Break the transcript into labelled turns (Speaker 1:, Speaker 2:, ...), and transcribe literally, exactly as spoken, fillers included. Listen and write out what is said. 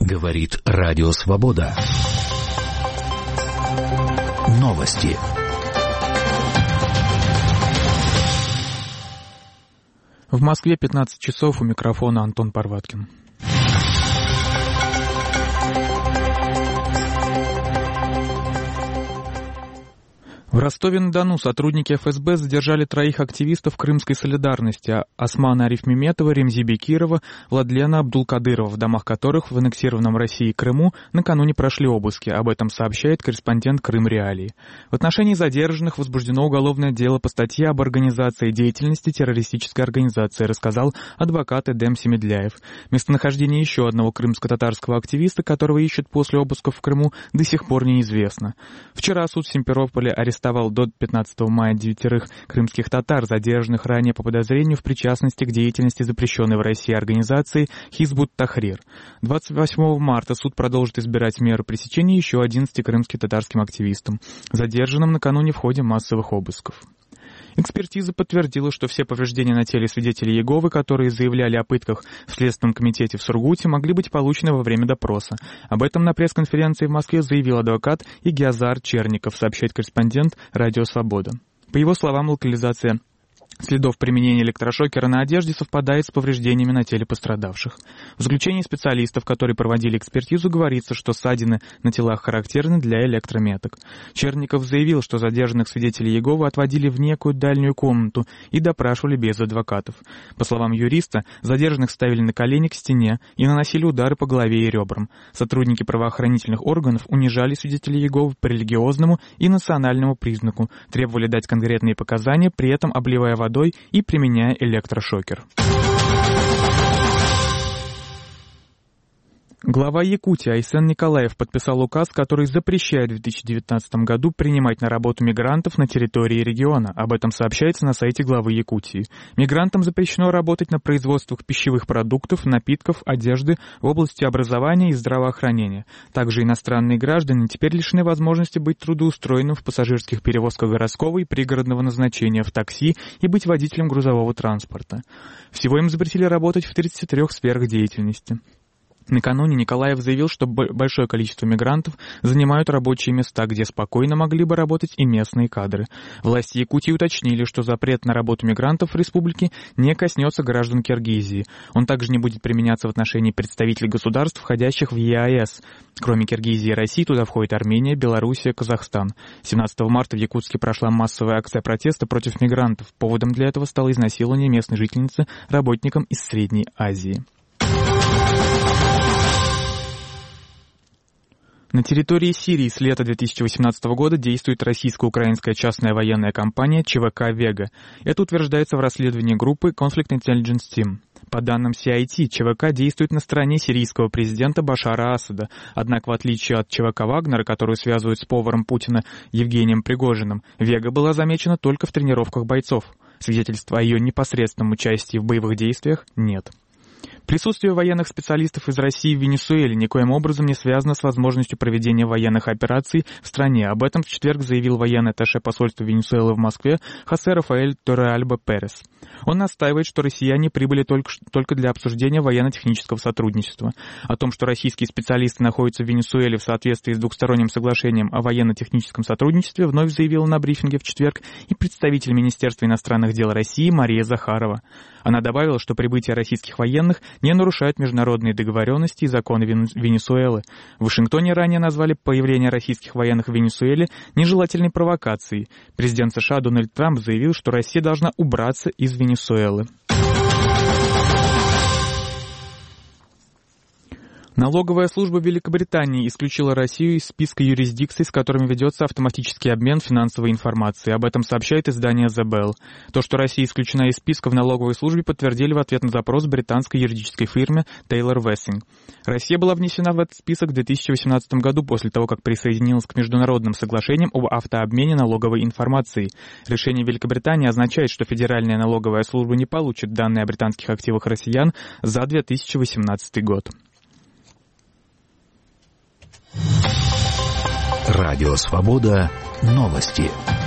Speaker 1: Говорит Радио Свобода. Новости.
Speaker 2: В Москве пятнадцать часов, у микрофона Антон Парваткин. В Ростове-на-Дону сотрудники эф эс бэ задержали троих активистов Крымской солидарности – Османа Арифмеметова, Ремзи Бекирова, Владлена Абдулкадырова, в домах которых в аннексированном Россией Крыму накануне прошли обыски. Об этом сообщает корреспондент Крым Реалии. В отношении задержанных возбуждено уголовное дело по статье об организации деятельности террористической организации, рассказал адвокат Эдем Семедляев. Местонахождение еще одного крымско-татарского активиста, которого ищут после обысков в Крыму, до сих пор неизвестно. Вчера суд в Симферополе арестовал до пятнадцатого мая девятерых крымских татар, задержанных ранее по подозрению в причастности к деятельности запрещенной в России организации Хизбут Тахрир. двадцать восьмого марта суд продолжит избирать меры пресечения еще одиннадцати крымским татарским активистам, задержанным накануне в ходе массовых обысков. Экспертиза подтвердила, что все повреждения на теле свидетелей Иеговы, которые заявляли о пытках в Следственном комитете в Сургуте, могли быть получены во время допроса. Об этом на пресс-конференции в Москве заявил адвокат Игиазар Черников, сообщает корреспондент Радио Свобода. По его словам, локализация следов применения электрошокера на одежде совпадает с повреждениями на теле пострадавших. В заключении специалистов, которые проводили экспертизу, говорится, что ссадины на телах характерны для электрометок. Черников заявил, что задержанных свидетелей Иеговы отводили в некую дальнюю комнату и допрашивали без адвокатов. По словам юриста, задержанных ставили на колени к стене и наносили удары по голове и ребрам. Сотрудники правоохранительных органов унижали свидетелей Иеговы по религиозному и национальному признаку, требовали дать конкретные показания, при этом обливая водой и применяя электрошокер. Глава Якутии Айсен Николаев подписал указ, который запрещает в две тысячи девятнадцатом году принимать на работу мигрантов на территории региона. Об этом сообщается на сайте главы Якутии. Мигрантам запрещено работать на производствах пищевых продуктов, напитков, одежды, в области образования и здравоохранения. Также иностранные граждане теперь лишены возможности быть трудоустроенным в пассажирских перевозках городского и пригородного назначения, в такси и быть водителем грузового транспорта. Всего им запретили работать в тридцати трёх сферах деятельности. Накануне Николаев заявил, что большое количество мигрантов занимают рабочие места, где спокойно могли бы работать и местные кадры. Власти Якутии уточнили, что запрет на работу мигрантов в республике не коснется граждан Киргизии. Он также не будет применяться в отношении представителей государств, входящих в е а эс. Кроме Киргизии и России, туда входят Армения, Белоруссия, Казахстан. семнадцатого марта в Якутске прошла массовая акция протеста против мигрантов. Поводом для этого стало изнасилование местной жительницы работником из Средней Азии. На территории Сирии с лета две тысячи восемнадцатого года действует российско-украинская частная военная компания ЧВК «Вега». Это утверждается в расследовании группы Conflict Intelligence Team. По данным си ай ти, ЧВК действует на стороне сирийского президента Башара Асада. Однако, в отличие от ЧВК «Вагнера», которую связывают с поваром Путина Евгением Пригожиным, «Вега» была замечена только в тренировках бойцов. Свидетельств о ее непосредственном участии в боевых действиях нет. Присутствие военных специалистов из России в Венесуэле никоим образом не связано с возможностью проведения военных операций в стране. Об этом в четверг заявил военный атташе посольства Венесуэлы в Москве Хосе Рафаэль Торреальба Перес. Он настаивает, что россияне прибыли только, только для обсуждения военно-технического сотрудничества. О том, что российские специалисты находятся в Венесуэле в соответствии с двухсторонним соглашением о военно-техническом сотрудничестве, вновь заявила на брифинге в четверг и представитель Министерства иностранных дел России Мария Захарова. Она добавила, что прибытие российских военных не нарушает международные договоренности и законы Венесуэлы. В Вашингтоне ранее назвали появление российских военных в Венесуэле нежелательной провокацией. Президент США Дональд Трамп заявил, что Россия должна убраться из Венесуэлы. Налоговая служба Великобритании исключила Россию из списка юрисдикций, с которыми ведется автоматический обмен финансовой информацией. Об этом сообщает издание The Bell. То, что Россия исключена из списка в налоговой службе, подтвердили в ответ на запрос британской юридической фирме Taylor Wessing. Россия была внесена в этот список в две тысячи восемнадцатом году после того, как присоединилась к международным соглашениям об автообмене налоговой информацией. Решение Великобритании означает, что Федеральная налоговая служба не получит данные о британских активах россиян за две тысячи восемнадцатый год.
Speaker 1: Радио Свобода. Новости.